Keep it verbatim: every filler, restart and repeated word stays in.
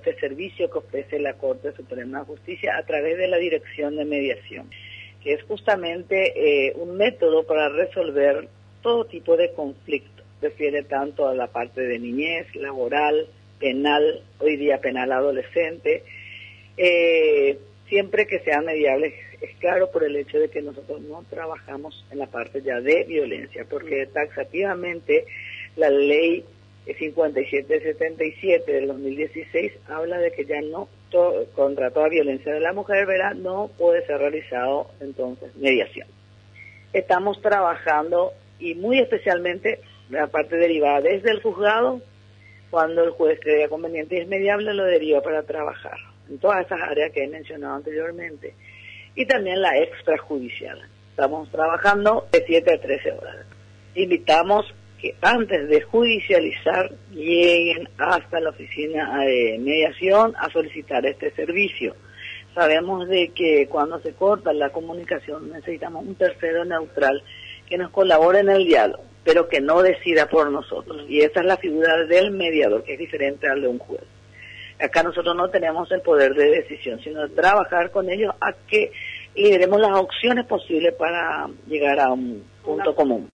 este servicio que ofrece la Corte Suprema de Justicia a través de la Dirección de Mediación, que es justamente eh, un método para resolver todo tipo de conflicto. Refiere tanto a la parte de niñez, laboral, penal, hoy día penal adolescente, eh, siempre que sean mediables, es claro, por el hecho de que nosotros no trabajamos en la parte ya de violencia, porque taxativamente la ley cincuenta y siete setenta y siete del dos mil dieciséis habla de que ya no, to, contra toda violencia de la mujer, ¿verdad?, no puede ser realizado entonces mediación. Estamos trabajando, y muy especialmente la parte derivada desde el juzgado, cuando el juez crea conveniente y es mediable, lo deriva para trabajar en todas esas áreas que he mencionado anteriormente, y también la extrajudicial. Estamos trabajando de siete a trece horas. Invitamos que antes de judicializar lleguen hasta la oficina de mediación a solicitar este servicio. Sabemos de que cuando se corta la comunicación necesitamos un tercero neutral que nos colabore en el diálogo, pero que no decida por nosotros. Y esa es la figura del mediador, que es diferente al de un juez. Acá nosotros no tenemos el poder de decisión, sino de trabajar con ellos a que lideremos las opciones posibles para llegar a un punto común.